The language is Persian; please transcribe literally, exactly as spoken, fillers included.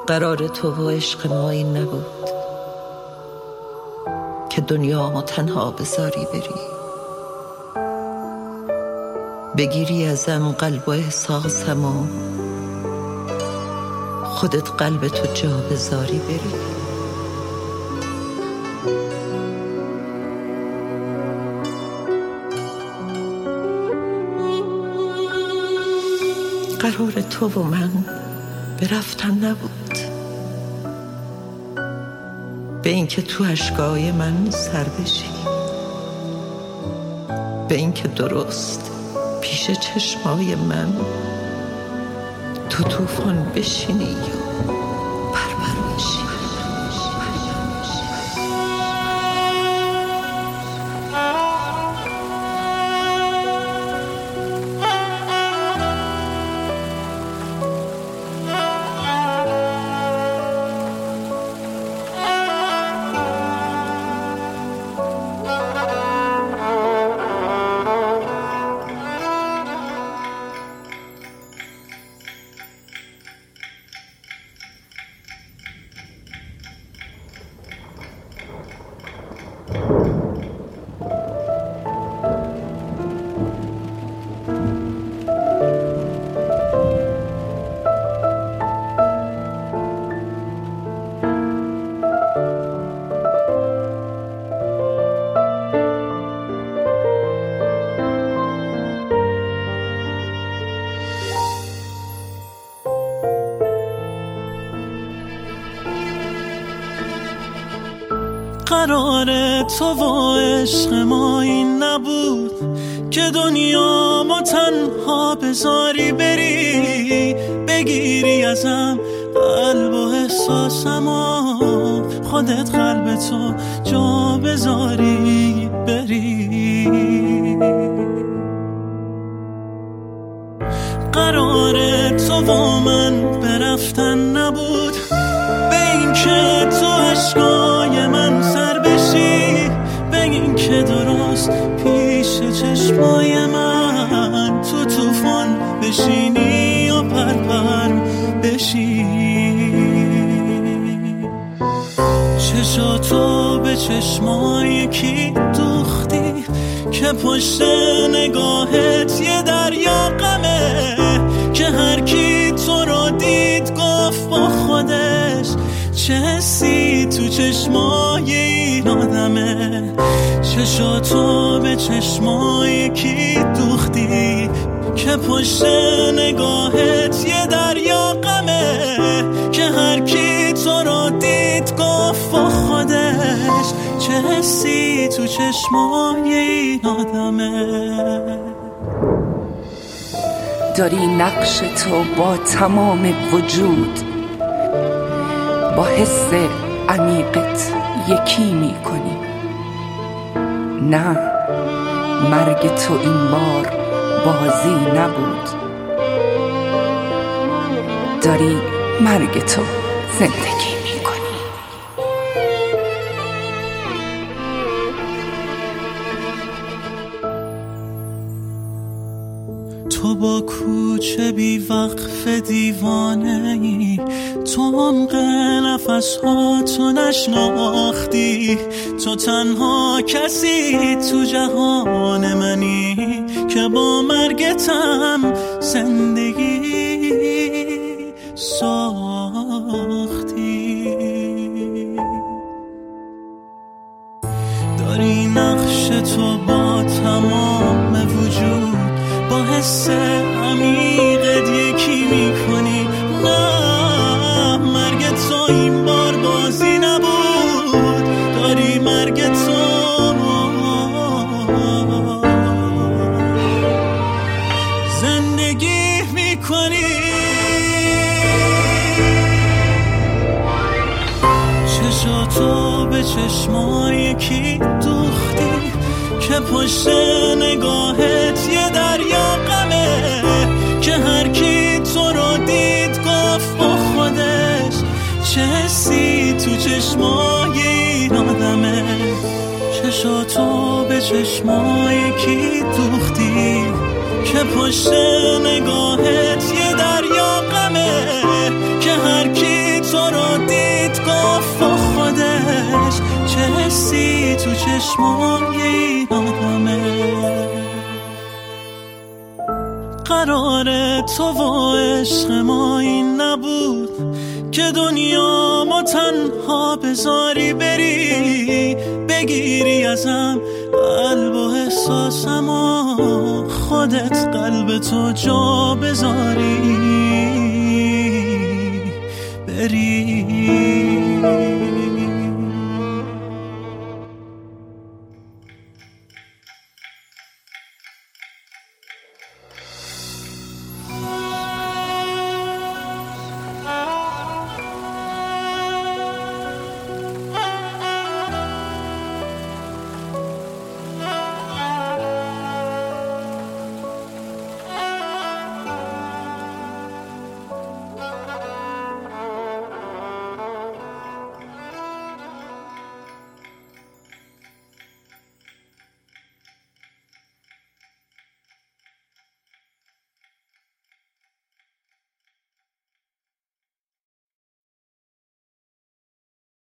قرار تو و عشق ما این نبود که دنیامو تنها بذاری بری، بگیری ازم قلب و احساسمو، خودت قلب تو جا بذاری بری. قرار تو و من به رفتن نبود، به این که تو اشکای من سر بشی، به این که درست پیش چشمای من تو طوفان بشینی یا پرپر بشی. قرار تو و عشق ما این نبود که دنیا ما تنها بذاری بری، بگیری ازم قلب و احساسمو، خودت قلب تو جا بذاری بری. قرار تو و من برفتن نبود، به این که تو عشقای من سر بشی، به این که درست پیش چشمای من تو طوفان بشینی و پرپر بشی. چشاتو به چشمای کی دوختی که پشت نگاهت یه دریا غمه، که هر کی تو رو دید گفت با خودش چه حسی تو چشمای این آدمه. چشاتو به چشمای کی دوختی که پشت نگاهت یه دریا غمه، که هر کی تو رو دید گفت با خودش چه حسی تو چشمای این آدمه. داری نقش تو با تمام وجود، با حس عمیقت یکی می کنی. نه، مرگ تو این بار بازی نبود، داری مرگ تو زندگی می کنی. تو با کوچه بی وقف دیوانه ای، تو عمق نفس ها تو نشناختی، تو تنها کسی تو جهان منی که با مرگتم زندگی ساختی. داری نقش تو با تمام وجود، با حس عمیقت یکی میکنی. نه، مرگ تو این بار بازی نبود، داری مرگ تو زندگی میکنی. چشاتو به چشمای کی دوختی که پشت نگاهت یه دریا غمه، که هر کی تو رو دید گفت با خودش چه حسی تو چشمای این آدمه. چشاتو به چشمای کی دوختی که پشت نگاهت یه دریا غمه، که هر کی تو چشمای این آدمه. قرار تو و عشق ما این نبود که دنیا ما تنها بذاری بری، بگیری ازم قلب و احساسم و خودت قلب تو جا بذاری.